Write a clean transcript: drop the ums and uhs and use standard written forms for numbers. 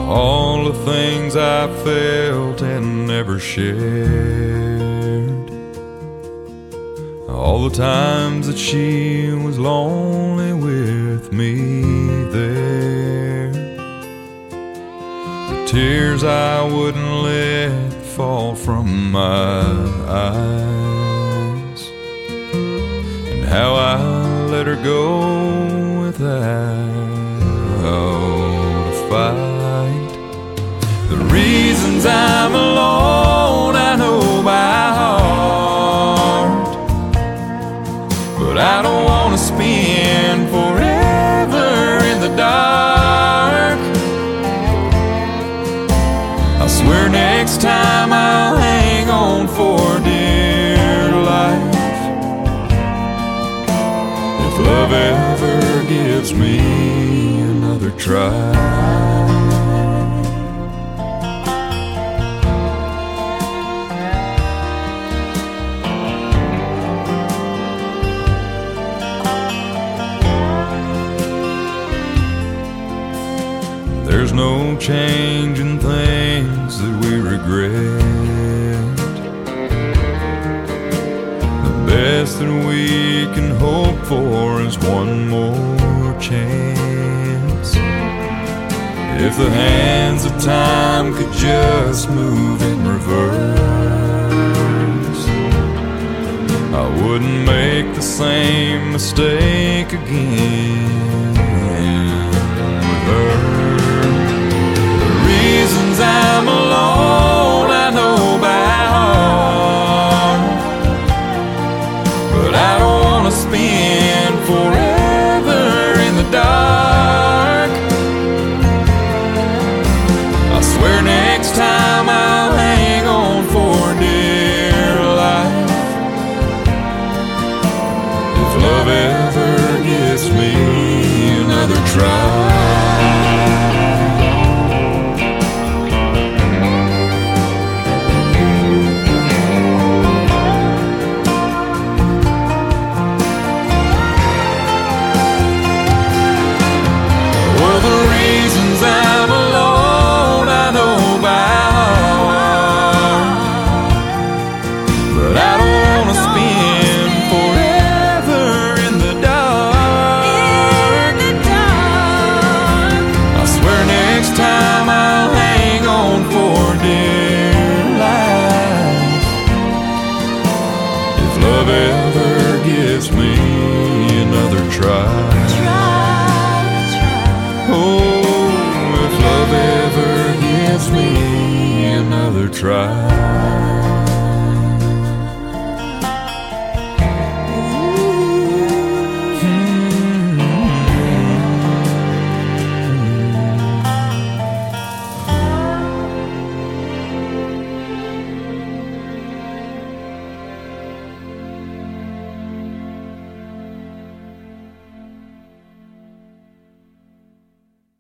all the things I felt and never shared, all the times that she was lonely with me there, the tears I wouldn't let fall from my eyes, and how I let her go without a fight. The reasons I'm alone I know by heart, but I don't want to spend forever in the dark. I swear next time I'll hang on for dear life, if love ever gives me another try. There's no change in things that we regret. The best that we can hope for is one more chance. If the hands of time could just move in reverse, I wouldn't make the same mistake again with her. Reasons I'm alone I know by heart, but I don't want to spend forever in the dark. I swear next time I'll hang on for dear life, if love ever gives me another try. Love ever gives me another try. Oh, if love ever gives me another try.